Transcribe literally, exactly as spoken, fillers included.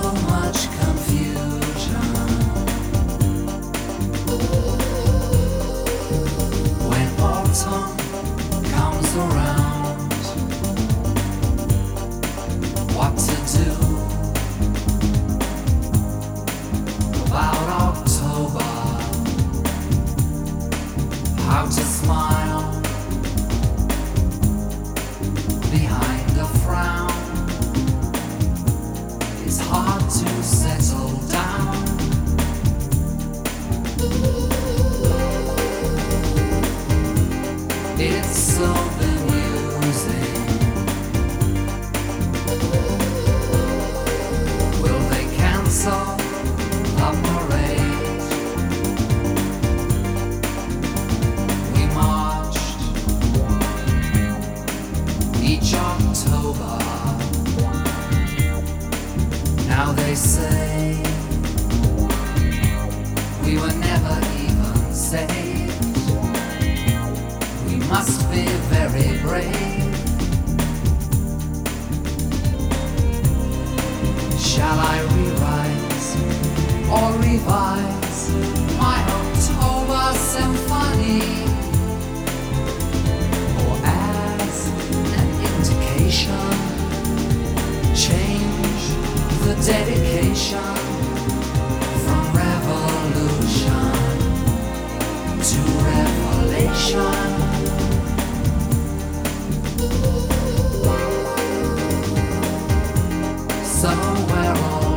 much confusion. When autumn comes around, what to do about October? How to smile behind a frown? It's hard to settle down. It's so bemusing. Will they cancel the parade? We marched each October. Now they say we were never even saved. We must be very brave. Shall I rewrite or revise my October symphony? Or as an indication, change the dedication from revolution to revelation. Somewhere on